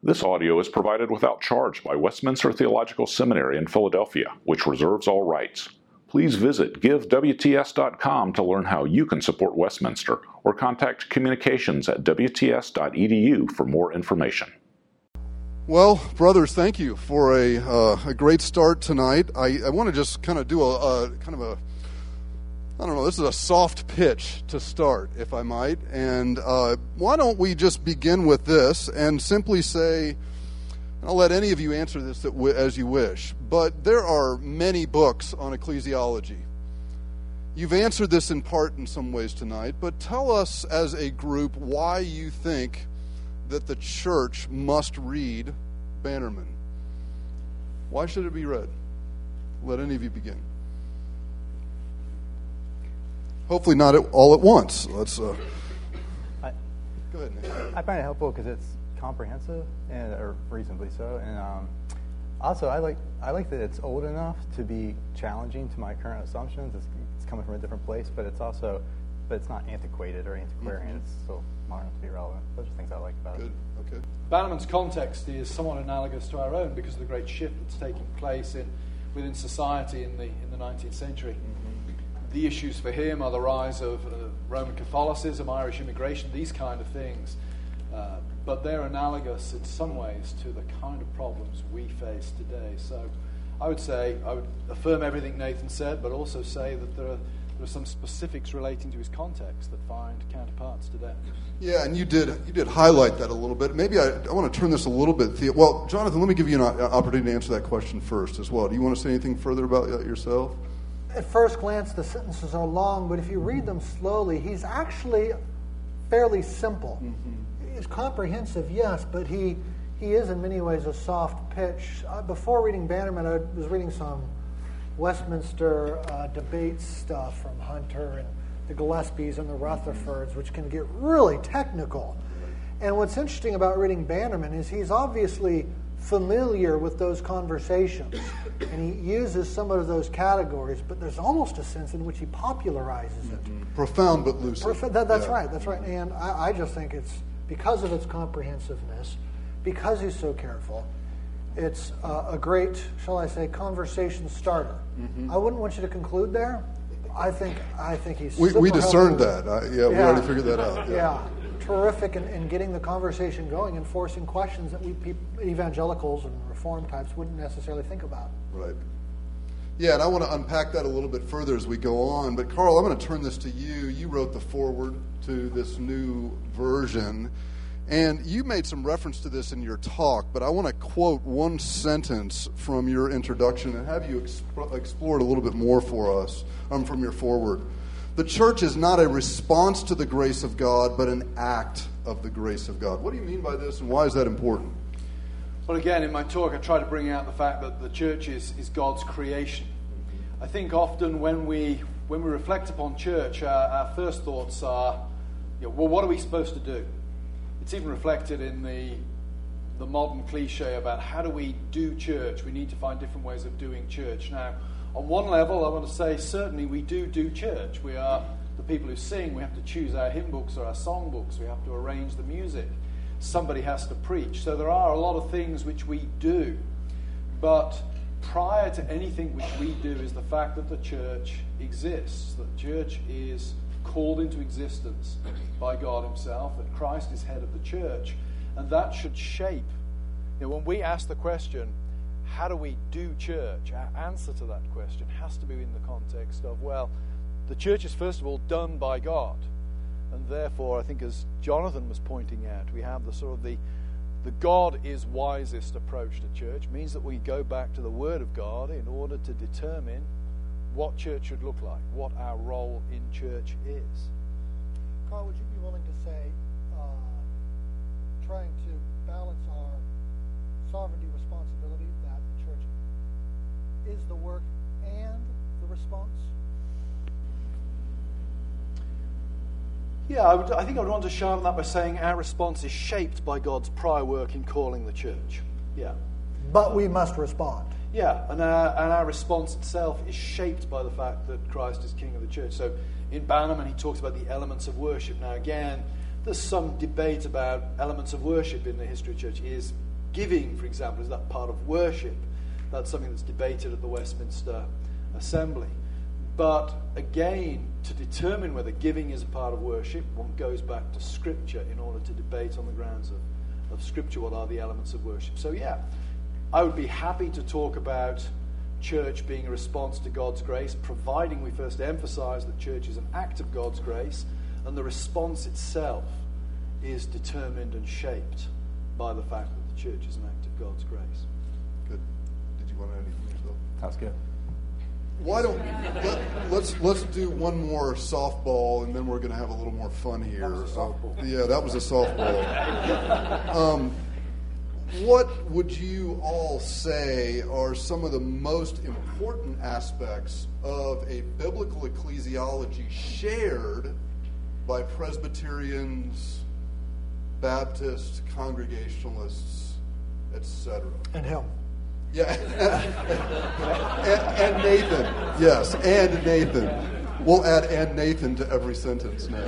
This audio is provided without charge by Westminster Theological Seminary in Philadelphia, which reserves all rights. Please visit givewts.com to learn how you can support Westminster, or contact communications at wts.edu for more information. Well, brothers, thank you for a great start tonight. I want to just kind of do this is a soft pitch to start, if I might. And why don't we just begin with this and simply say, and I'll let any of you answer this as you wish, but there are many books on ecclesiology. You've answered this in part in some ways tonight, but tell us as a group why you think that the church must read Bannerman. Why should it be read? Let any of you begin. Hopefully not all at once. Let's go ahead, Nick. I find it helpful because it's comprehensive or reasonably so, and also I like that it's old enough to be challenging to my current assumptions. It's coming from a different place, but it's not antiquated or antiquarian. Mm-hmm. It's still modern enough to be relevant. Those are things I like about it. Good. Okay. Bannerman's context is somewhat analogous to our own because of the great shift that's taking place within society in the 19th century. Mm-hmm. The issues for him are the rise of Roman Catholicism, Irish immigration, these kind of things. But they're analogous in some ways to the kind of problems we face today. So I would affirm everything Nathan said, but also say that there are some specifics relating to his context that find counterparts today. Yeah, and you did highlight that a little bit. Maybe I want to turn this a little bit. Well, Jonathan, let me give you an opportunity to answer that question first as well. Do you want to say anything further about yourself? At first glance, the sentences are long, but if you read them slowly, he's actually fairly simple. Mm-hmm. He's comprehensive, yes, but he is in many ways a soft pitch. Before reading Bannerman, I was reading some Westminster debate stuff from Hunter and the Gillespies and the Rutherfords, which can get really technical. And what's interesting about reading Bannerman is he's obviously familiar with those conversations, and he uses some of those categories, but there's almost a sense in which he popularizes it. Mm-hmm. Profound but lucid. That's right. And I just think it's because of its comprehensiveness, because he's so careful, it's a great, shall I say, conversation starter. Mm-hmm. I wouldn't want you to conclude there. I think he's we discerned helpful. that. We already figured that out. Yeah. Terrific in getting the conversation going and forcing questions that we evangelicals and reform types wouldn't necessarily think about. Right. Yeah, and I want to unpack that a little bit further as we go on. But Carl, I'm going to turn this to you. You wrote the foreword to this new version, and you made some reference to this in your talk, but I want to quote one sentence from your introduction and have you explore it a little bit more for us from your foreword. The church is not a response to the grace of God, but an act of the grace of God. What do you mean by this, and why is that important? Well, again, in my talk, I try to bring out the fact that the church is God's creation. I think often when we reflect upon church, our first thoughts are, what are we supposed to do? It's even reflected in the modern cliche about how do we do church? We need to find different ways of doing church. Now, on one level, I want to say certainly we do church. We are the people who sing. We have to choose our hymn books or our song books. We have to arrange the music. Somebody has to preach. So there are a lot of things which we do. But prior to anything which we do is the fact that the church exists. The church is called into existence by God himself, that Christ is head of the church. And that should shape. When we ask the question, how do we do church? Our answer to that question has to be in the context of, the church is first of all done by God. And therefore, I think as Jonathan was pointing out, we have the God is wisest approach to church. It means that we go back to the Word of God in order to determine what church should look like, what our role in church is. Carl, would you be willing to say, trying to balance our sovereignty responsibility, that the church is the work and the response? Yeah, I think I would want to sharpen that by saying our response is shaped by God's prior work in calling the church. Yeah. But we must respond. Yeah, and our response itself is shaped by the fact that Christ is King of the church. So in Bannerman, he talks about the elements of worship. Now again, there's some debate about elements of worship in the history of the church. Is giving, for example, is that part of worship? That's something that's debated at the Westminster Assembly. But again, to determine whether giving is a part of worship, one goes back to Scripture in order to debate on the grounds of Scripture what are the elements of worship. So yeah, I would be happy to talk about church being a response to God's grace, providing we first emphasize that church is an act of God's grace, and the response itself is determined and shaped by the fact that the church is an act of God's grace. Good. Did you want to add anything yourself? That's good. Why don't let's do one more softball, and then we're going to have a little more fun here. That was a softball. Yeah, that was a softball. What would you all say are some of the most important aspects of a biblical ecclesiology shared by Presbyterians, Baptists, Congregationalists, etc.? And him. Yeah, and Nathan. Yes, and Nathan. We'll add "and Nathan" to every sentence now.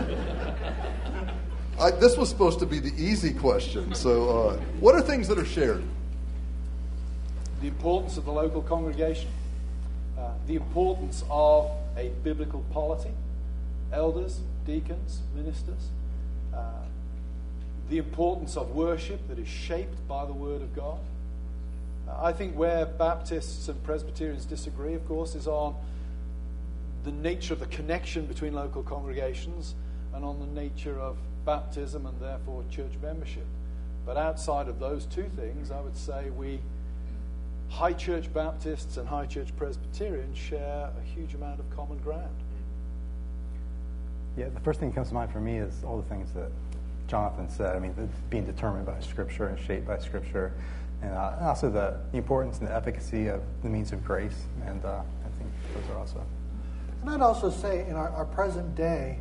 This was supposed to be the easy question. So, what are things that are shared? The importance of the local congregation, the importance of a biblical polity, elders, deacons, ministers, the importance of worship that is shaped by the Word of God. I think where Baptists and Presbyterians disagree, of course, is on the nature of the connection between local congregations and on the nature of baptism and therefore church membership. But outside of those two things, I would say we High Church Baptists and High Church Presbyterians share a huge amount of common ground. Yeah, the first thing that comes to mind for me is all the things that Jonathan said. I mean, being determined by Scripture and shaped by Scripture, and also the importance and the efficacy of the means of grace. And I think those are also. And I'd also say in our present day,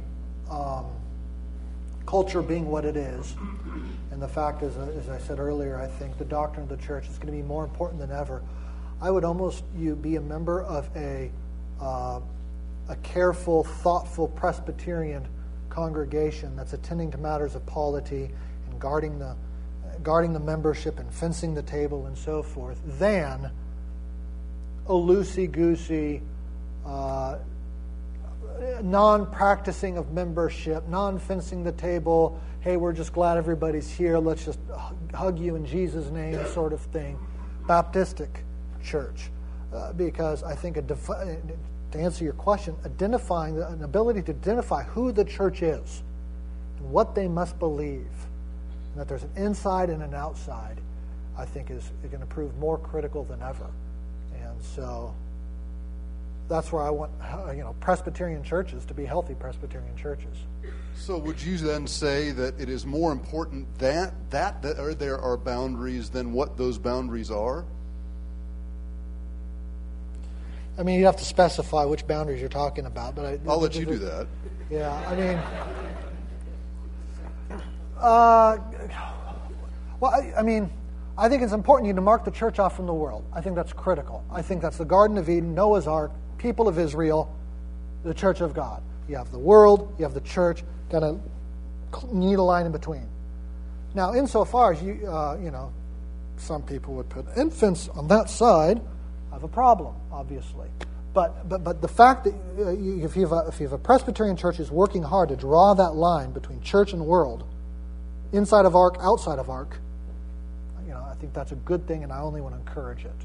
culture being what it is, and the fact is, as I said earlier, I think the doctrine of the church is going to be more important than ever. I would almost be a member of a careful, thoughtful Presbyterian congregation that's attending to matters of polity and guarding the membership and fencing the table and so forth, than a loosey-goosey, non-practicing of membership, non-fencing the table, hey, we're just glad everybody's here, let's just hug you in Jesus' name sort of thing, Baptistic church. Because I think, to answer your question, identifying an ability to identify who the church is and what they must believe, and that there's an inside and an outside, I think is going to prove more critical than ever. And so that's where I want, Presbyterian churches to be healthy Presbyterian churches. So would you then say that it is more important that there are boundaries than what those boundaries are? I mean, you have to specify which boundaries you're talking about, but I'll let you do that. Yeah, I mean, I think it's important you to mark the church off from the world. I think that's critical. I think that's the Garden of Eden, Noah's Ark, people of Israel, the church of God. You have the world, you have the church, got to need a line in between. Now, insofar as some people would put infants on that side, have a problem, obviously. But the fact that if you have a Presbyterian church is working hard to draw that line between church and world, inside of Ark, outside of Ark, I think that's a good thing, and I only want to encourage it.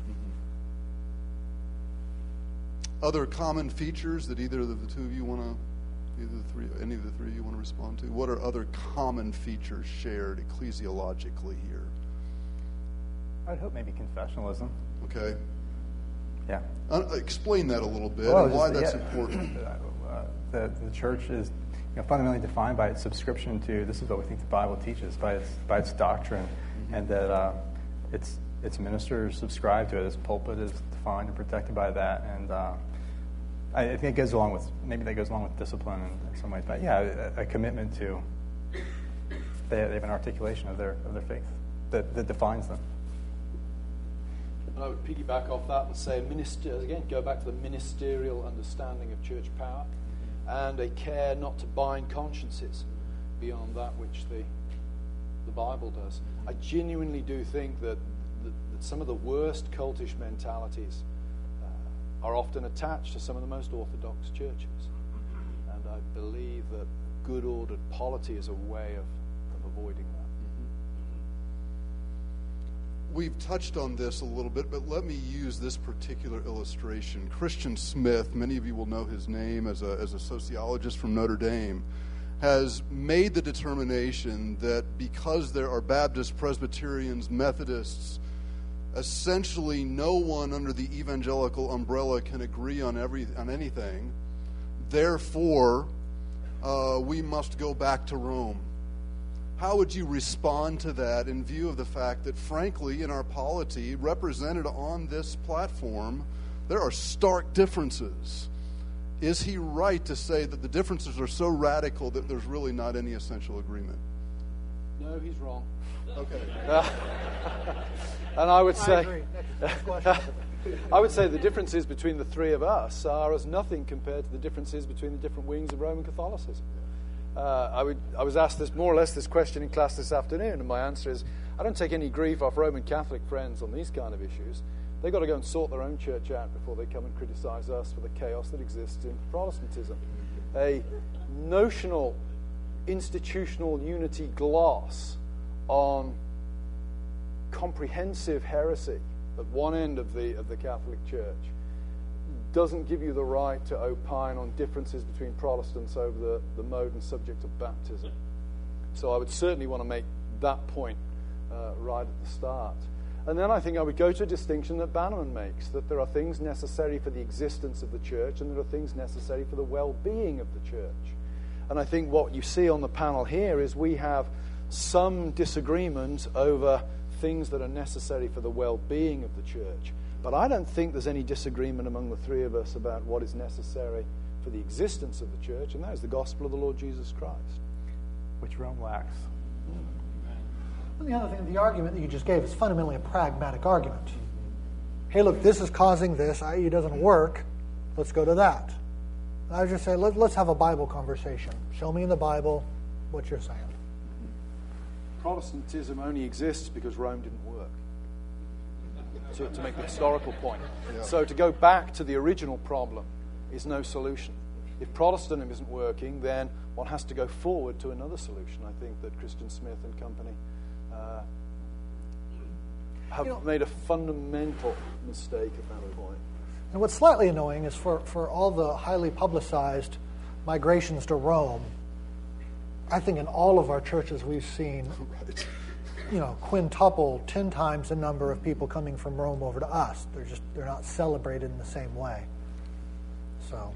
Other common features that either of the two of you want to, any of the three of you want to respond to? What are other common features shared ecclesiologically here? I'd hope maybe confessionalism. Okay. Yeah. Explain that a little bit and why that's important. The church is fundamentally defined by its subscription to, this is what we think the Bible teaches, by its doctrine, and that its ministers subscribe to it. Its pulpit is defined and protected by that, and I think it goes along with, maybe that goes along with discipline in some ways, but yeah, a commitment to, they have an articulation of their faith that defines them. And I would piggyback off that and say, again, go back to the ministerial understanding of church power and a care not to bind consciences beyond that which the the Bible does. I genuinely do think that some of the worst cultish mentalities are often attached to some of the most orthodox churches. And I believe that good ordered polity is a way of avoiding that. We've touched on this a little bit, but let me use this particular illustration. Christian Smith, many of you will know his name as a sociologist from Notre Dame, has made the determination that because there are Baptists, Presbyterians, Methodists, essentially no one under the evangelical umbrella can agree on anything. Therefore, we must go back to Rome. How would you respond to that in view of the fact that, frankly, in our polity, represented on this platform, there are stark differences? Is he right to say that the differences are so radical that there's really not any essential agreement? No, he's wrong. Okay. And I would say, I agree. Next question. I would say the differences between the three of us are as nothing compared to the differences between the different wings of Roman Catholicism. I was asked this more or less this question in class this afternoon, and my answer is I don't take any grief off Roman Catholic friends on these kind of issues. They've got to go and sort their own church out before they come and criticize us for the chaos that exists in Protestantism. A notional institutional unity gloss on comprehensive heresy at one end of the Catholic Church doesn't give you the right to opine on differences between Protestants over the mode and subject of baptism. So I would certainly want to make that point right at the start. And then I think I would go to a distinction that Bannerman makes, that there are things necessary for the existence of the church and there are things necessary for the well-being of the church. And I think what you see on the panel here is we have some disagreement over things that are necessary for the well-being of the church. But I don't think there's any disagreement among the three of us about what is necessary for the existence of the church, and that is the gospel of the Lord Jesus Christ. Which Rome lacks. And the other thing, the argument that you just gave is fundamentally a pragmatic argument. Hey, look, this is causing this, i.e. it doesn't work, let's go to that. And I would just say, let's have a Bible conversation. Show me in the Bible what you're saying. Protestantism only exists because Rome didn't work. To make the historical point. Yeah. So to go back to the original problem is no solution. If Protestantism isn't working, then one has to go forward to another solution. I think that Christian Smith and company have made a fundamental mistake at that point. And what's slightly annoying is for all the highly publicized migrations to Rome, I think in all of our churches we've seen quintuple, 10 times the number of people coming from Rome over to us. They're not celebrated in the same way. So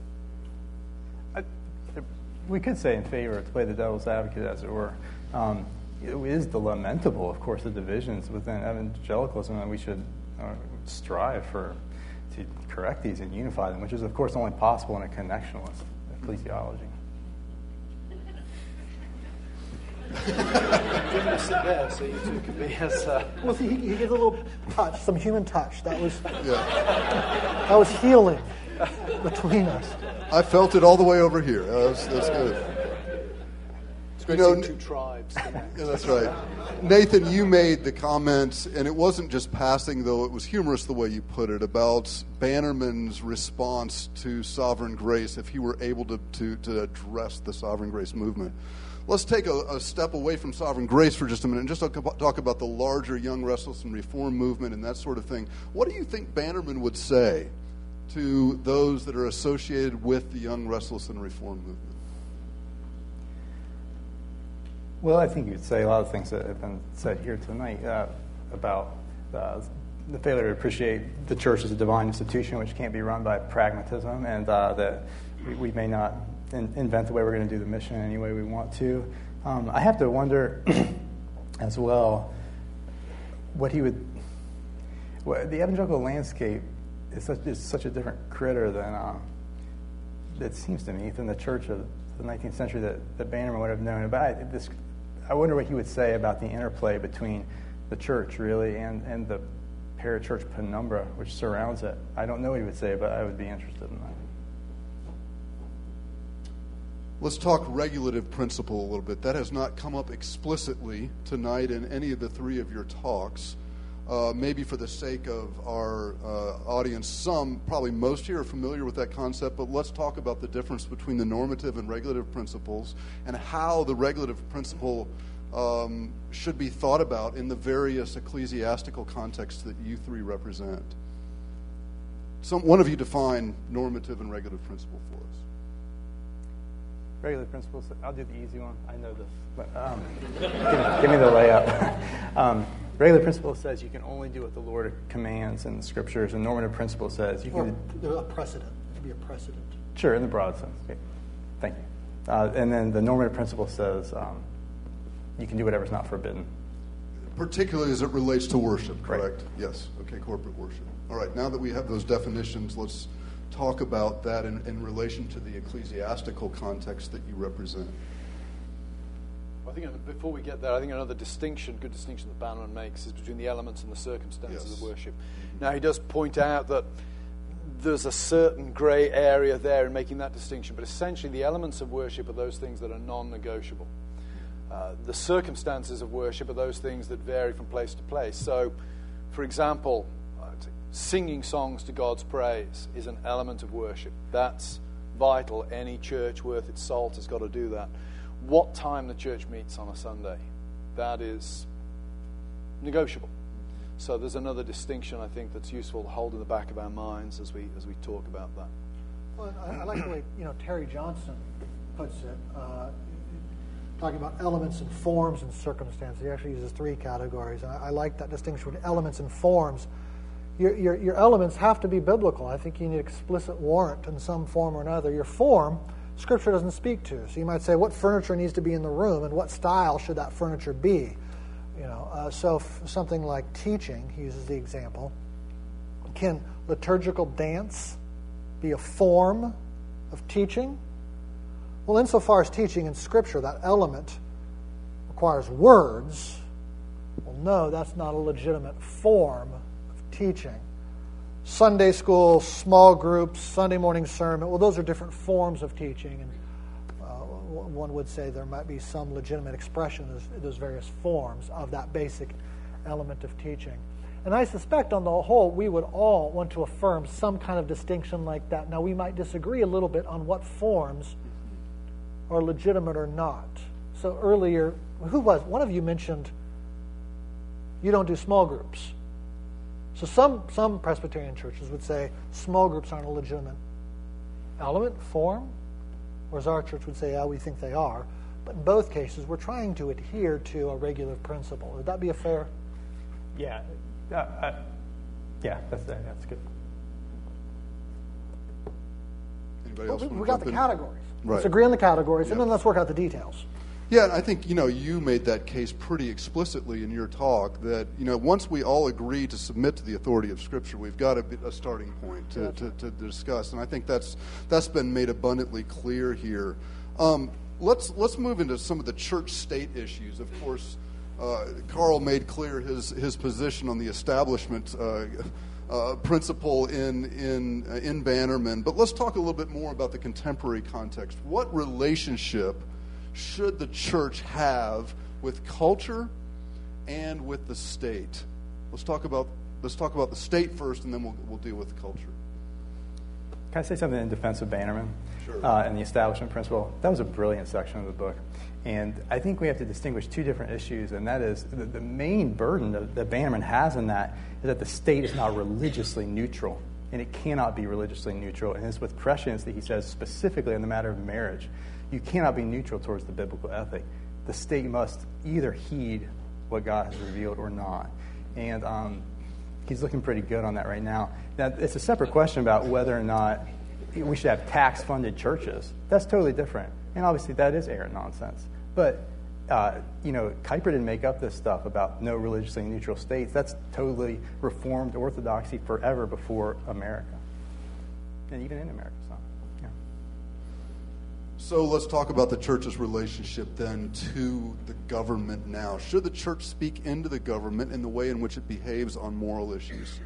We could say in favor, to play the devil's advocate, as it were. It is the lamentable, of course, the divisions within evangelicalism, and we should strive to correct these and unify them, which is, of course, only possible in a connectionalist ecclesiology. Sit there so you two can be as... Well, see, he gives a little touch, some human touch. That was healing between us. I felt it all the way over here. That's good. It's great to see two tribes connect. Yeah, that's right. Nathan, you made the comments, and it wasn't just passing, though it was humorous the way you put it, about Bannerman's response to sovereign grace, if he were able to address the sovereign grace movement. Let's take a step away from sovereign grace for just a minute and just talk about the larger Young, Restless, and Reform movement and that sort of thing. What do you think Bannerman would say to those that are associated with the Young, Restless, and Reform movement? Well, I think you'd say a lot of things that have been said here tonight about the failure to appreciate the church as a divine institution, which can't be run by pragmatism, and that we may not invent the way we're going to do the mission any way we want to. I have to wonder as well what he would... the evangelical landscape is such a different critter than it seems to me than the church of the 19th century that Bannerman would have known about. I wonder what he would say about the interplay between the church, really, and the parachurch penumbra which surrounds it. I don't know what he would say, but I would be interested in that. Let's talk regulative principle a little bit. That has not come up explicitly tonight in any of the three of your talks. Maybe for the sake of our audience, some, probably most here, are familiar with that concept, but let's talk about the difference between the normative and regulative principles and how the regulative principle should be thought about in the various ecclesiastical contexts that you three represent. One of you define normative and regulative principle for us. Regulative principles, I'll do the easy one. I know this, but give me the layup. Regulative principle says you can only do what the Lord commands in the Scriptures, and normative principle says you can... Or a precedent. It could be a precedent. Sure, in the broad sense. Okay. Thank you. And then the normative principle says you can do whatever's not forbidden. Particularly as it relates to worship, correct? Right. Yes. Okay, corporate worship. All right, now that we have those definitions, let's talk about that in relation to the ecclesiastical context that you represent. I think before we get there, I think another good distinction that Bannerman makes is between the elements and the circumstances of worship. Now, he does point out that there's a certain grey area there in making that distinction, but essentially the elements of worship are those things that are non-negotiable. The circumstances of worship are those things that vary from place to place. So, for example, singing songs to God's praise is an element of worship. That's vital. Any church worth its salt has got to do that. What time the church meets on a Sunday, that is negotiable. So there's another distinction I think that's useful to hold in the back of our minds as we talk about that. Well, I like the way Terry Johnson puts it, talking about elements and forms and circumstances. He actually uses three categories, and I like that distinction between elements and forms. Your elements have to be biblical. I think you need explicit warrant in some form or another. Your form, Scripture doesn't speak to. So you might say, what furniture needs to be in the room, and what style should that furniture be? So something like teaching, he uses the example. Can liturgical dance be a form of teaching? Well, insofar as teaching in Scripture, that element requires words. Well, no, that's not a legitimate form of teaching. Sunday school, small groups, Sunday morning sermon, well, those are different forms of teaching, and one would say there might be some legitimate expression in those various forms of that basic element of teaching. And I suspect on the whole, we would all want to affirm some kind of distinction like that. Now, we might disagree a little bit on what forms are legitimate or not. So earlier, one of you mentioned you don't do small groups. So some Presbyterian churches would say small groups aren't a legitimate element, form, whereas our church would say, yeah, we think they are. But in both cases, we're trying to adhere to a regular principle. Would that be a fair? Yeah. That's good. Anybody else? We got the categories. Right. Let's agree on the categories, and then let's work out the details. Yeah, and I think, you made that case pretty explicitly in your talk that, once we all agree to submit to the authority of Scripture, we've got a starting point to discuss. And I think that's been made abundantly clear here. Let's move into some of the church-state issues. Of course, Carl made clear his position on the establishment principle in Bannerman. But let's talk a little bit more about the contemporary context. What relationship should the church have with culture and with the state? Let's talk about the state first, and then we'll deal with the culture. Can I say something in defense of Bannerman? Sure. And the establishment principle? That was a brilliant section of the book. And I think we have to distinguish two different issues, and that is the main burden that Bannerman has in that is that the state is not religiously neutral, and it cannot be religiously neutral. And it's with prescience that he says specifically in the matter of marriage, you cannot be neutral towards the biblical ethic. The state must either heed what God has revealed or not. And he's looking pretty good on that right now. Now, it's a separate question about whether or not we should have tax-funded churches. That's totally different. And obviously that is errant nonsense. But, Kuyper didn't make up this stuff about no religiously neutral states. That's totally Reformed orthodoxy forever before America. And even in America. So let's talk about the church's relationship then to the government now. Should the church speak into the government in the way in which it behaves on moral issues?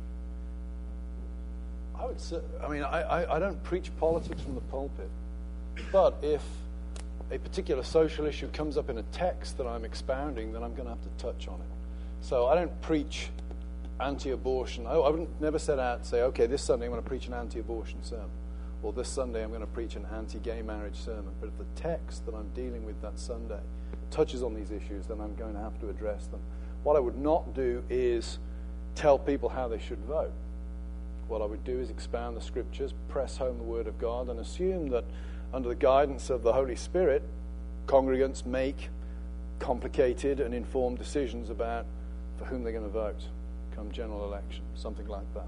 I don't preach politics from the pulpit. But if a particular social issue comes up in a text that I'm expounding, then I'm going to have to touch on it. So I don't preach anti-abortion. I wouldn't never set out to say, okay, this Sunday I'm going to preach an anti-abortion sermon, or this Sunday I'm going to preach an anti-gay marriage sermon. But if the text that I'm dealing with that Sunday touches on these issues, then I'm going to have to address them. What I would not do is tell people how they should vote. What I would do is expound the Scriptures, press home the Word of God, and assume that under the guidance of the Holy Spirit, congregants make complicated and informed decisions about for whom they're going to vote come general election, something like that.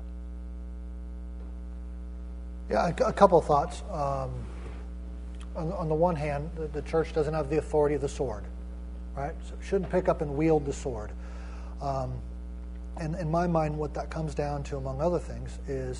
Yeah, a couple of thoughts. On the one hand, the church doesn't have the authority of the sword, right? So it shouldn't pick up and wield the sword. And in my mind, what that comes down to, among other things, is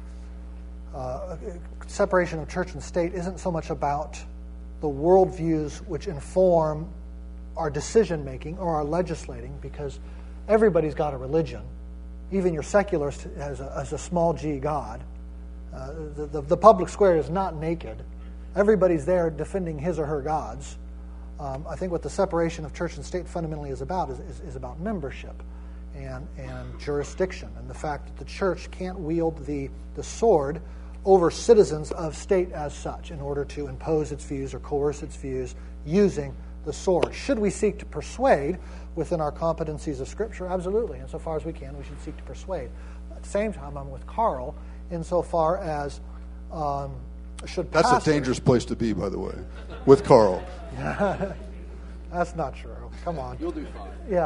separation of church and state isn't so much about the worldviews which inform our decision-making or our legislating, because everybody's got a religion. Even your secularist has a small g God. The public square is not naked. Everybody's there defending his or her gods. I think what the separation of church and state fundamentally is about is about membership and jurisdiction, and the fact that the church can't wield the sword over citizens of state as such in order to impose its views or coerce its views using the sword. Should we seek to persuade within our competencies of Scripture? Absolutely. Insofar as we can, we should seek to persuade. At the same time, I'm with Carl insofar as should pastors... That's a dangerous place to be, by the way, with Carl. That's not true. Come on. You'll do fine. Yeah.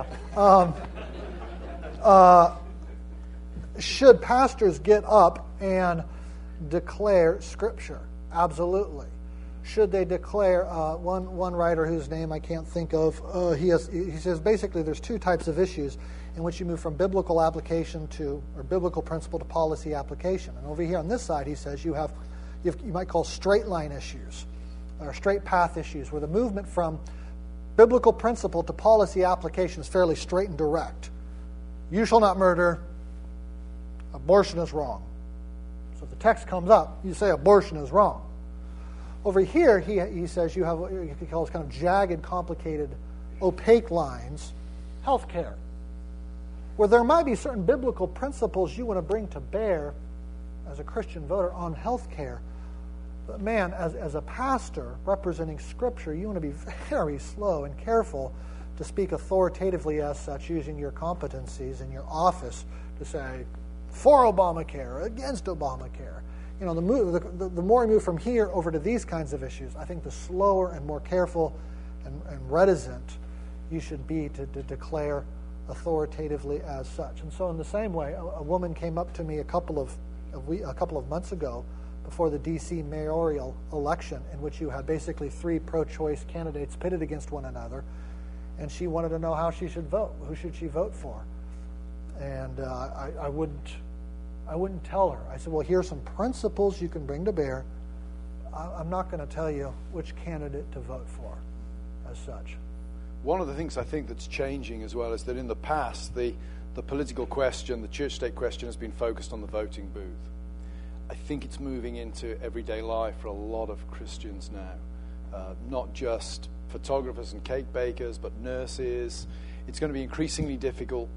Should pastors get up and declare Scripture? Absolutely. Should they declare, one writer whose name I can't think of, he says basically there's two types of issues in which you move from biblical application or biblical principle to policy application. And over here on this side, he says you might call straight line issues or straight path issues, where the movement from biblical principle to policy application is fairly straight and direct. You shall not murder. Abortion is wrong. So if the text comes up, you say abortion is wrong. Over here, he says you have what he calls kind of jagged, complicated, opaque lines, healthcare, where there might be certain biblical principles you want to bring to bear as a Christian voter on healthcare. But man, as a pastor representing Scripture, you want to be very slow and careful to speak authoritatively as such, using your competencies in your office to say, for Obamacare, against Obamacare. You know, the more we move from here over to these kinds of issues, I think the slower and more careful and reticent you should be to declare authoritatively as such. And so in the same way, a woman came up to me a couple of months ago before the D.C. mayoral election, in which you had basically three pro-choice candidates pitted against one another, and she wanted to know how she should vote. Who should she vote for? And I wouldn't tell her. I said, well, here's some principles you can bring to bear. I'm not going to tell you which candidate to vote for as such. One of the things I think that's changing as well is that in the past, the political question, the church-state question, has been focused on the voting booth. I think it's moving into everyday life for a lot of Christians now. Not just photographers and cake bakers, but nurses. It's going to be increasingly difficult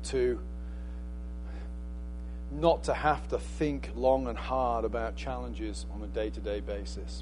not to have to think long and hard about challenges on a day-to-day basis.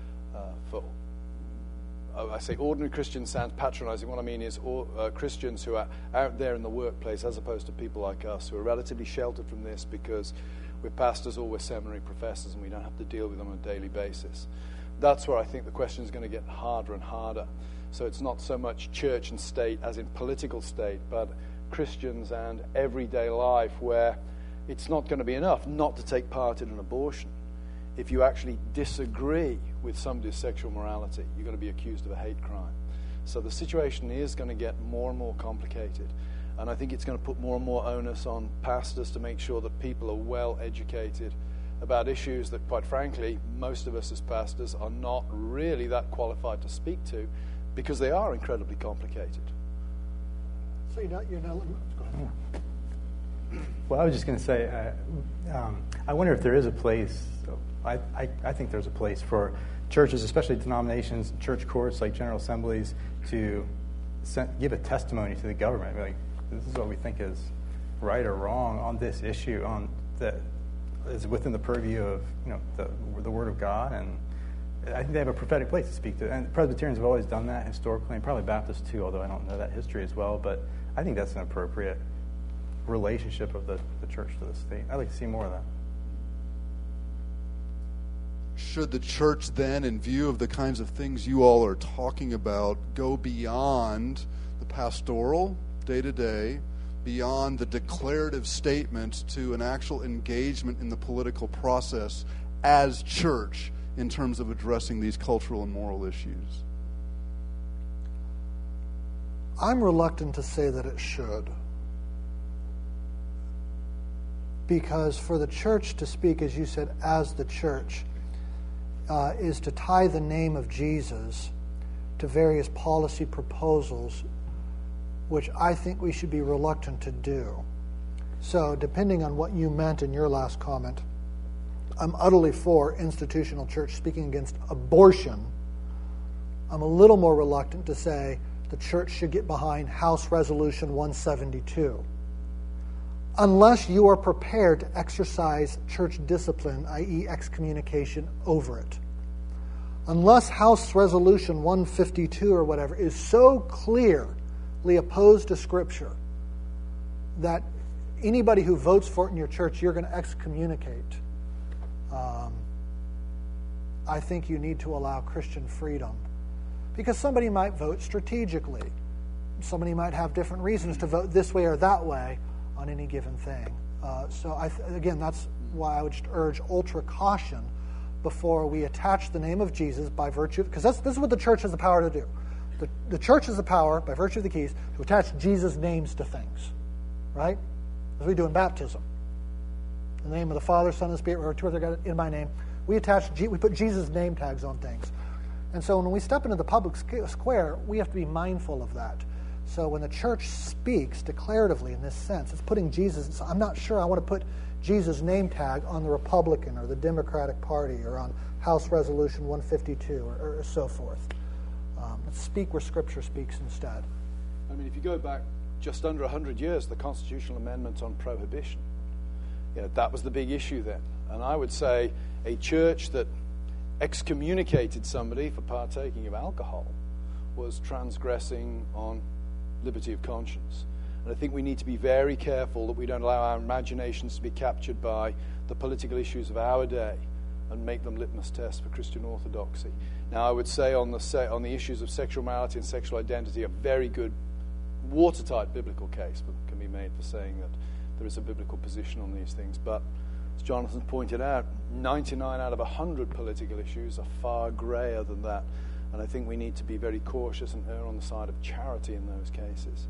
I say ordinary Christians sounds patronizing. What I mean is Christians who are out there in the workplace, as opposed to people like us who are relatively sheltered from this because we're pastors or we're seminary professors and we don't have to deal with them on a daily basis. That's where I think the question is going to get harder and harder. So it's not so much church and state as in political state, but Christians and everyday life, where it's not going to be enough not to take part in an abortion. If you actually disagree with somebody's sexual morality, you're going to be accused of a hate crime. So the situation is going to get more and more complicated. And I think it's going to put more and more onus on pastors to make sure that people are well educated about issues that, quite frankly, most of us as pastors are not really that qualified to speak to, because they are incredibly complicated. So Well, I was just going to say, I wonder if there is a place. I think there's a place for churches, especially denominations, church courts like General Assemblies, to give a testimony to the government. Like, this is what we think is right or wrong on this issue, on that is within the purview of the Word of God, and I think they have a prophetic place to speak to. And Presbyterians have always done that historically, and probably Baptists too, although I don't know that history as well. But I think that's an appropriate relationship of the church to the state. I'd like to see more of that. Should the church then, in view of the kinds of things you all are talking about, go beyond the pastoral, day-to-day, beyond the declarative statement to an actual engagement in the political process as church in terms of addressing these cultural and moral issues? I'm reluctant to say that it should. Because for the church to speak, as you said, as the church, is to tie the name of Jesus to various policy proposals, which I think we should be reluctant to do. So, depending on what you meant in your last comment, I'm utterly for institutional church speaking against abortion. I'm a little more reluctant to say the church should get behind House Resolution 172. Unless you are prepared to exercise church discipline, i.e. excommunication, over it. Unless House Resolution 152 or whatever is so clearly opposed to Scripture that anybody who votes for it in your church, you're going to excommunicate. I think you need to allow Christian freedom. Because somebody might vote strategically. Somebody might have different reasons to vote this way or that way on any given thing. Again, that's why I would just urge ultra caution before we attach the name of Jesus by virtue of, because this is what the church has the power to do. The church has the power, by virtue of the keys, to attach Jesus' names to things. Right? As we do in baptism. In the name of the Father, Son, and Spirit, or two or three in my name. We put Jesus' name tags on things. And so when we step into the public square, we have to be mindful of that. So when the church speaks declaratively in this sense, it's putting Jesus, I'm not sure I want to put Jesus' name tag on the Republican or the Democratic Party or on House Resolution 152 or so forth. Let's speak where Scripture speaks instead. I mean, if you go back just under 100 years, the constitutional amendment on prohibition, that was the big issue then. And I would say a church that excommunicated somebody for partaking of alcohol was transgressing on liberty of conscience. And I think we need to be very careful that we don't allow our imaginations to be captured by the political issues of our day and make them litmus tests for Christian orthodoxy. Now, I would say on the issues of sexual morality and sexual identity, a very good watertight biblical case can be made for saying that there is a biblical position on these things. But as Jonathan pointed out, 99 out of 100 political issues are far grayer than that. And I think we need to be very cautious and err on the side of charity in those cases.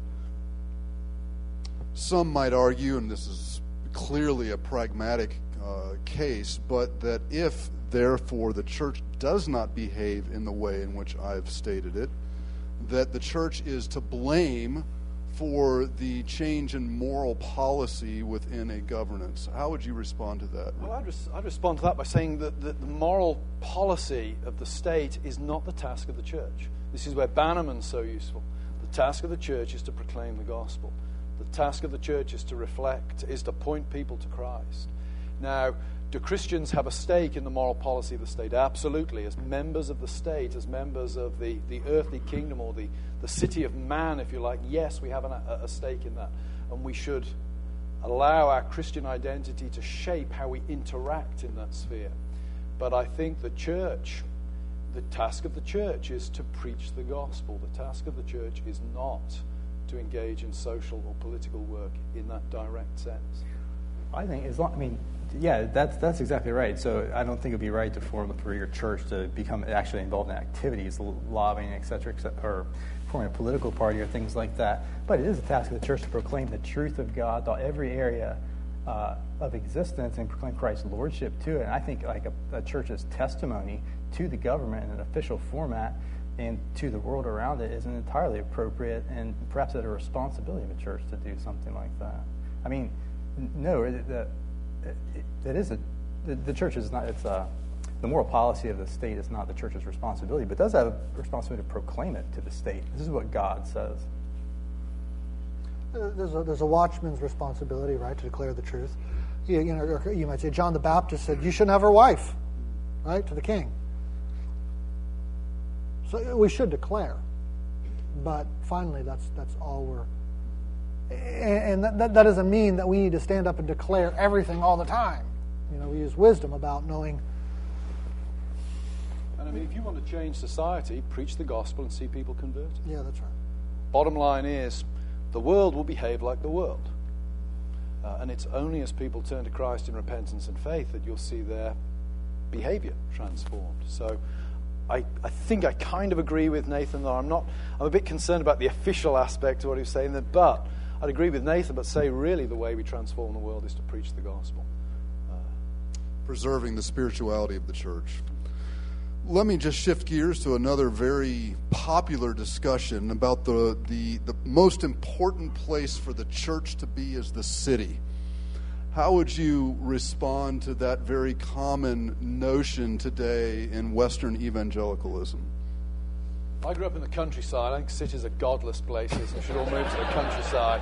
Some might argue, and this is clearly a pragmatic case, but that if, therefore, the church does not behave in the way in which I've stated it, that the church is to blame for the change in moral policy within a governance. How would you respond to that? Well, I'd respond to that by saying that the moral policy of the state is not the task of the church. This is where Bannerman's so useful. The task of the church is to proclaim the gospel. The task of the church is to reflect, is to point people to Christ. Now, do Christians have a stake in the moral policy of the state? Absolutely. As members of the state, as members of the earthly kingdom or the city of man, if you like, yes, we have a stake in that. And we should allow our Christian identity to shape how we interact in that sphere. But I think the church, the task of the church is to preach the gospel. The task of the church is not to engage in social or political work in that direct sense. I think that's exactly right. So I don't think it'd be right for your church to become actually involved in activities, lobbying, et cetera, or forming a political party or things like that. But it is a task of the church to proclaim the truth of God to every area of existence and proclaim Christ's lordship to it. And I think like a church's testimony to the government in an official format and to the world around it is an entirely appropriate and perhaps a responsibility of a church to do something like that. I mean, No, it is the church is not. It's the moral policy of the state is not the church's responsibility, but does have a responsibility to proclaim it to the state. This is what God says. There's a watchman's responsibility, right, to declare the truth. You might say John the Baptist said, "You shouldn't have her wife," right, to the king. So we should declare, but finally, that's all we're. And that doesn't mean that we need to stand up and declare everything all the time. We use wisdom about knowing. And if you want to change society, preach the gospel and see people converted. Yeah, that's right. Bottom line is, the world will behave like the world. And it's only as people turn to Christ in repentance and faith that you'll see their behavior transformed. So I think I kind of agree with Nathan, though I'm a bit concerned about the official aspect of what he was saying there, but I'd agree with Nathan, but say really the way we transform the world is to preach the gospel. Preserving the spirituality of the church. Let me just shift gears to another very popular discussion about the most important place for the church to be is the city. How would you respond to that very common notion today in Western evangelicalism? I grew up in the countryside. I think cities are godless places. We should all move to the countryside.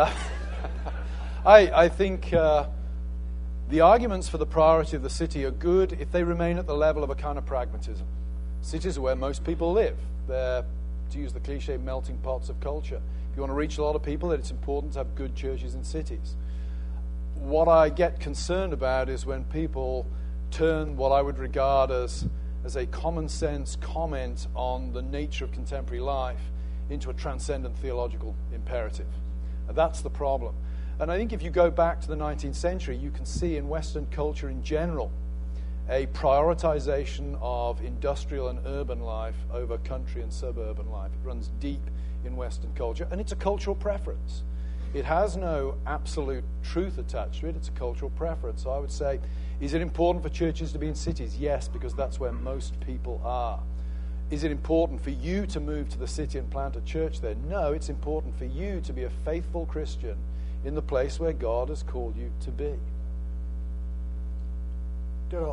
I think the arguments for the priority of the city are good if they remain at the level of a kind of pragmatism. Cities are where most people live. They're, to use the cliche, melting pots of culture. If you want to reach a lot of people, then it's important to have good churches in cities. What I get concerned about is when people turn what I would regard as a common sense comment on the nature of contemporary life into a transcendent theological imperative. And that's the problem. And I think if you go back to the 19th century, you can see in Western culture in general a prioritization of industrial and urban life over country and suburban life. It runs deep in Western culture, and it's a cultural preference. It has no absolute truth attached to it. It's a cultural preference. So I would say, is it important for churches to be in cities? Yes, because that's where most people are. Is it important for you to move to the city and plant a church there? No, it's important for you to be a faithful Christian in the place where God has called you to be. Ditto.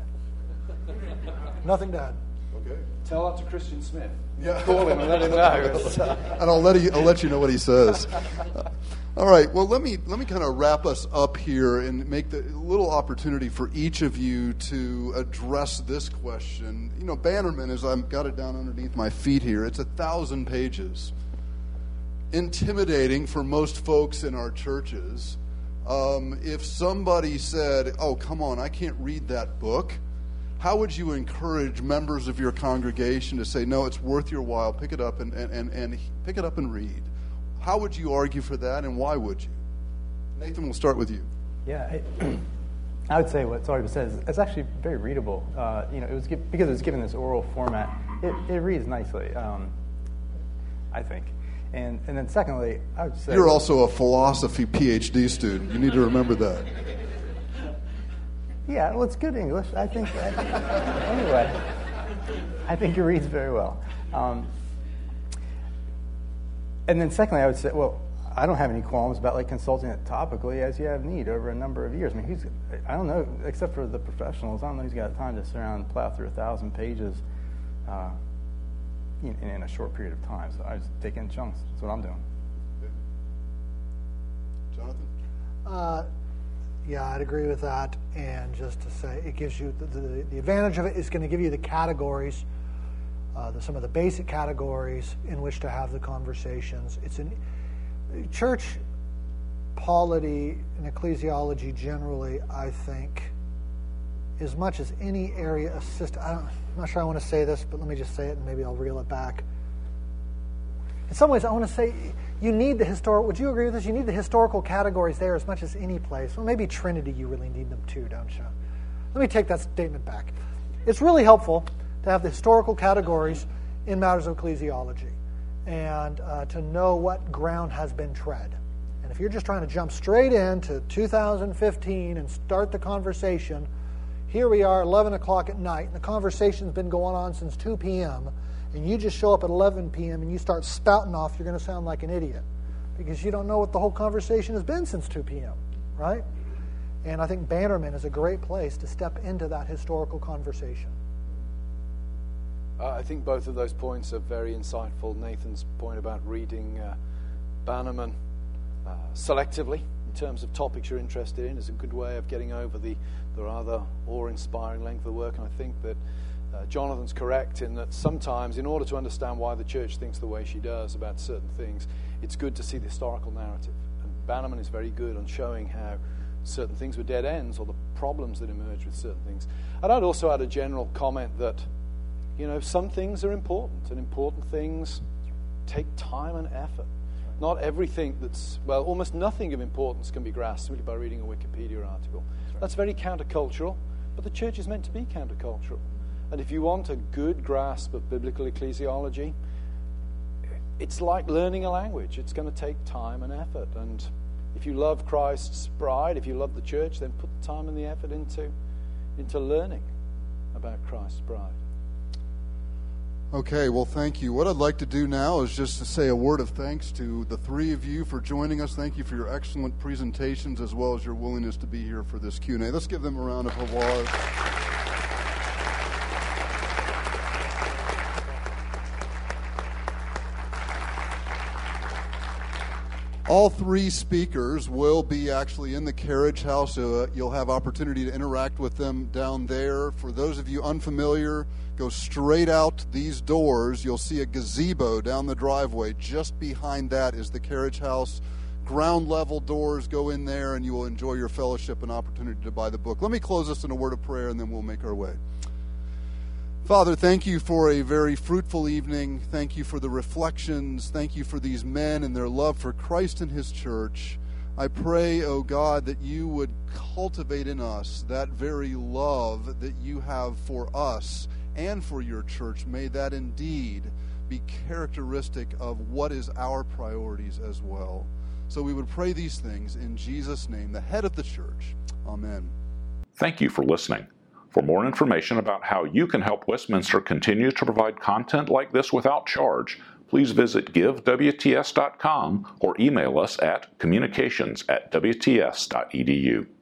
Nothing to add. Okay. Tell that to Christian Smith. Yeah. Call him and let him know. And I'll let you know what he says. All right. Well, let me kind of wrap us up here and make the little opportunity for each of you to address this question. Bannerman, as I've got it down underneath my feet here, it's 1,000 pages. Intimidating for most folks in our churches. If somebody said, "Oh, come on, I can't read that book," how would you encourage members of your congregation to say, "No, it's worth your while. Pick it up and pick it up and read"? How would you argue for that, and why would you? Nathan, we'll start with you. Yeah, I would say what's already been said is it's actually very readable. It was because it was given this oral format. It reads nicely, I think. And then secondly, I would say... You're also a philosophy PhD student. You need to remember that. Yeah, well, it's good English. I think... Anyway, I think it reads very well. And then secondly, I would say, well, I don't have any qualms about consulting it topically as you have need over a number of years. I mean, I don't know, except for the professionals, I don't know who's got time to sit around and plow through 1,000 pages in a short period of time. So I just take in chunks. That's what I'm doing. Jonathan? Yeah, I'd agree with that. And just to say, it gives you the advantage of it is going to give you the categories, some of the basic categories in which to have the conversations. It's an church polity and ecclesiology generally, I think, as much as any area of system. I'm not sure I want to say this, but let me just say it and maybe I'll reel it back. In some ways, I want to say you need the historical. Would you agree with this? You need the historical categories there as much as any place. Well, maybe Trinity, you really need them too, don't you? Let me take that statement back. It's really helpful to have the historical categories in matters of ecclesiology and to know what ground has been tread. And if you're just trying to jump straight into 2015 and start the conversation, here we are, 11 o'clock at night, and the conversation's been going on since 2 p.m., and you just show up at 11 p.m. and you start spouting off, you're going to sound like an idiot because you don't know what the whole conversation has been since 2 p.m., right? And I think Bannerman is a great place to step into that historical conversation. I think both of those points are very insightful. Nathan's point about reading Bannerman selectively in terms of topics you're interested in is a good way of getting over the rather awe-inspiring length of the work. And I think that Jonathan's correct in that sometimes, in order to understand why the church thinks the way she does about certain things, it's good to see the historical narrative. And Bannerman is very good on showing how certain things were dead ends or the problems that emerge with certain things. And I'd also add a general comment that, some things are important, and important things take time and effort. Not everything almost nothing of importance can be grasped simply by reading a Wikipedia article. That's very countercultural, but the church is meant to be countercultural. And if you want a good grasp of biblical ecclesiology, it's like learning a language. It's going to take time and effort. And if you love Christ's bride, if you love the church, then put the time and the effort into learning about Christ's bride. Okay, well, thank you. What I'd like to do now is just to say a word of thanks to the three of you for joining us. Thank you for your excellent presentations as well as your willingness to be here for this Q&A. Let's give them a round of applause. All three speakers will be actually in the carriage house. You'll have opportunity to interact with them down there. For those of you unfamiliar, go straight out these doors. You'll see a gazebo down the driveway. Just behind that is the carriage house. Ground level doors. Go in there and you will enjoy your fellowship and opportunity to buy the book. Let me close this in a word of prayer and then we'll make our way. Father, thank you for a very fruitful evening. Thank you for the reflections. Thank you for these men and their love for Christ and his church. I pray, O God, that you would cultivate in us that very love that you have for us and for your church. May that indeed be characteristic of what is our priorities as well. So we would pray these things in Jesus' name, the head of the church. Amen. Thank you for listening. For more information about how you can help Westminster continue to provide content like this without charge, please visit givewts.com or email us at communications@wts.edu.